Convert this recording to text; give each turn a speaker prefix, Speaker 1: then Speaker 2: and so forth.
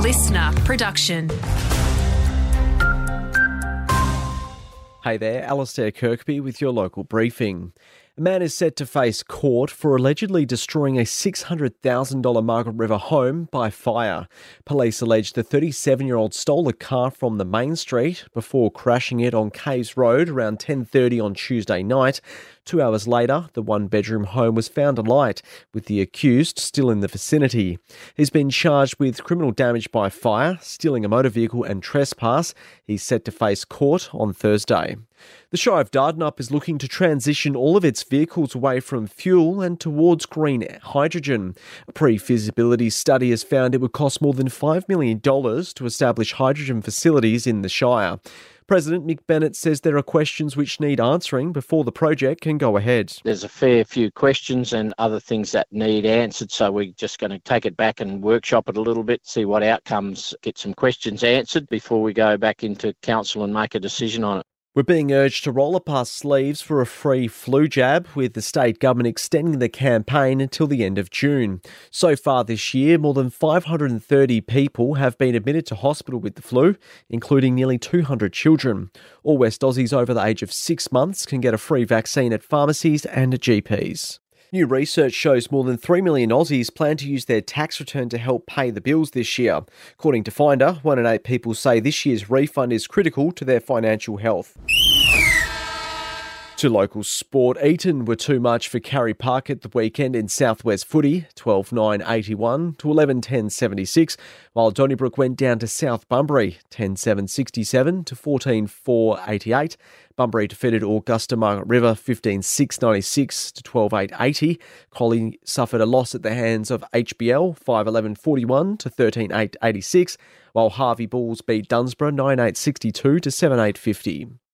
Speaker 1: listener production.
Speaker 2: Hey there, Alastair Kirkby with your local briefing. A man is set to face court for allegedly destroying a $600,000 Margaret River home by fire. Police allege the 37-year-old stole a car from the main street before crashing it on Caves Road around 10:30 on Tuesday night. 2 hours later, the one-bedroom home was found alight, with the accused still in the vicinity. He's been charged with criminal damage by fire, stealing a motor vehicle and trespass. He's set to face court on Thursday. The Shire of Dardanup is looking to transition all of its vehicles away from fuel and towards green hydrogen. A pre-feasibility study has found it would cost more than $5 million to establish hydrogen facilities in the Shire. President Mick Bennett says there are questions which need answering before the project can go ahead.
Speaker 3: There's a fair few questions and other things that need answered, so we're just going to take it back and workshop it a little bit, see what outcomes, get some questions answered before we go back into council and make a decision on it.
Speaker 2: We're being urged to roll up our sleeves for a free flu jab, with the state government extending the campaign until the end of June. So far this year, more than 530 people have been admitted to hospital with the flu, including nearly 200 children. All West Aussies over the age of 6 months can get a free vaccine at pharmacies and at GPs. New research shows more than 3 million Aussies plan to use their tax return to help pay the bills this year. According to Finder, 1 in 8 people say this year's refund is critical to their financial health. To local sport, Eton were too much for Carey Park at the weekend in Southwest footy, 12-9-81 to 11-10-76, while Donnybrook went down to South Bunbury, 10-7-67 to 14-4-88. Bunbury defeated Augusta Margaret River 15-6-96 to 12-8-80. Collie suffered a loss at the hands of HBL 5-11-41 to 13-8-86, while Harvey Bulls beat Dunsborough 9-8-62 to 7-8-50.